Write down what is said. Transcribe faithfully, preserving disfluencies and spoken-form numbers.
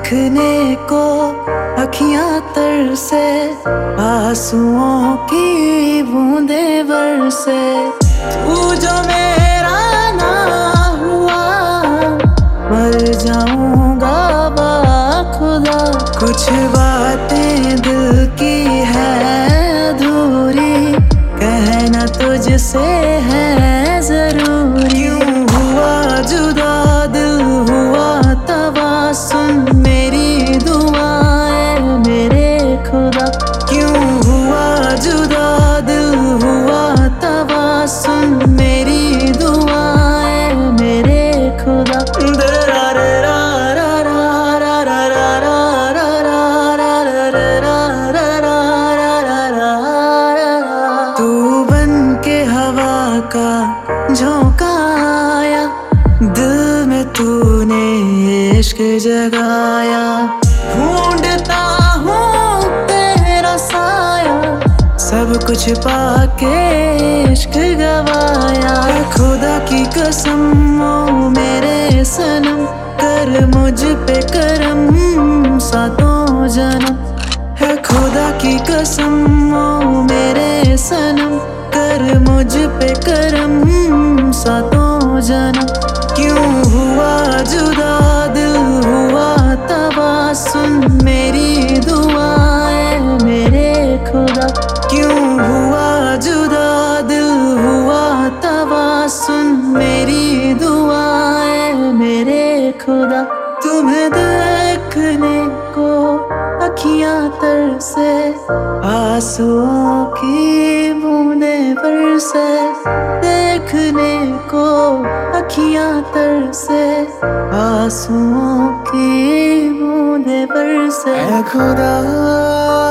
देखने को अखियां तरसे, आंसुओं की बूंदें बरसे। तू जो मेरा ना हुआ, मर जाऊंगा बाखुदा। कुछ बातें दिल की है अधूरी, कहना तुझसे है जरूरी। क्यों हुआ जुदा दिल हुआ तबा, सुन मेरी दुआएं मेरे खुदा। क्यों हुआ जुदा दिल हुआ तबा, सुन मेरी दुआएं मेरे खुदा। दरा रे रा रा रा रा रा रा रा रा रा रा रा रा रा। तू बन के हवा का झोंका आया, दिल में तूने इश्क जगाया। ढूंढता हूँ तेरा साया, सब कुछ पाके इश्क गवाया। खुदा की कसम ओ मेरे सनम, कर मुझ पे करम सातों जन्म। है खुदा की कसम ओ मेरे सनम, कर मुझ पे करम सातों जन्म। क्यों हुआ जुदा दिल हुआ तबा, सुन मेरी दुआएं मेरे खुदा। क्यों हुआ जुदा दिल हुआ तबा, सुन मेरी दुआएं मेरे खुदा। तुम्हें देखने को अखियां तरसे, आंसुओं की बूंदें बरसे। देखने को अखियां तरसे, आंसुओं की बूंदें बरसे। ऐ खुदा